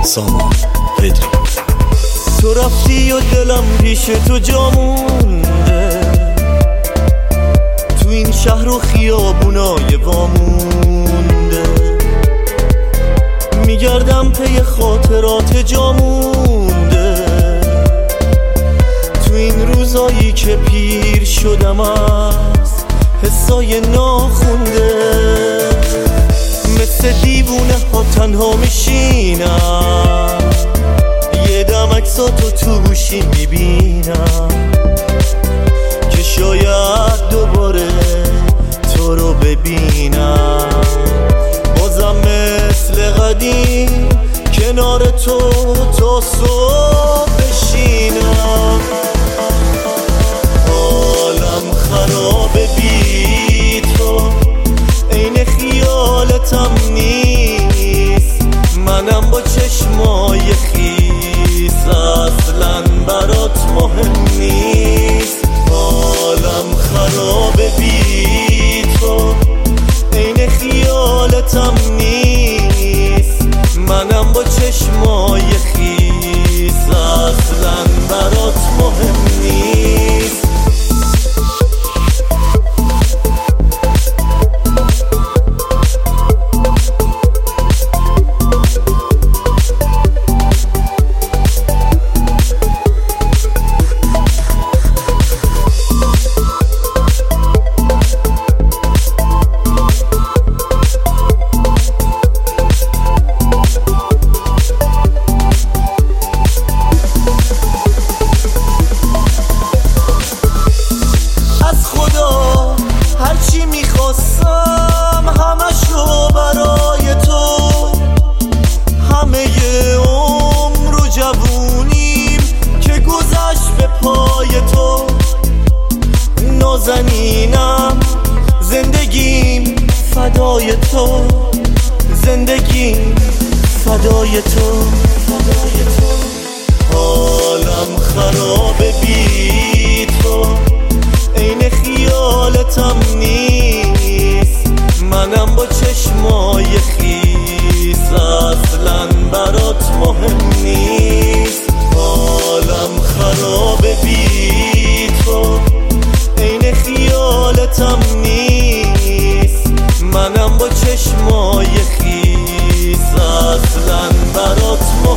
سامان پدری. تو رفتی و دلم پیش تو جا مونده، تو این شهر و خیابونای وامونده، میگردم پی خاطرات جا مونده، تو این روزایی که پیر شدم از حسای ناخونده، مثل دیوونه ها تنها میشینم، یه دم عکساتو تو گوشی میبینم که شاید دوباره تو رو ببینم، بازم مثل قدیم کنار تو تا صبح بشینم. حالم خرابه بی تو، عین خیالتم نیست، منم با چشمای خیس اصلا برات مهم نیست. حالم خرابه بی تو، عین خیالتم نیست، منم با چشمای خیس اصلا برات مهم نیست. هرچی میخواستم همشو برای تو، همه عمر و جوونیم که گذشت به پای تو، نازنینم زندگیم فدای تو، زندگیم فدای تو. حالم خرابه بی تو، عین خیالتم نیست، منم با چشمای خیس اصلا برات مهم نیست. حالم خرابه بی تو، عین خیالتم نیست، منم با چشمای خیس اصلا برات مهم نیست.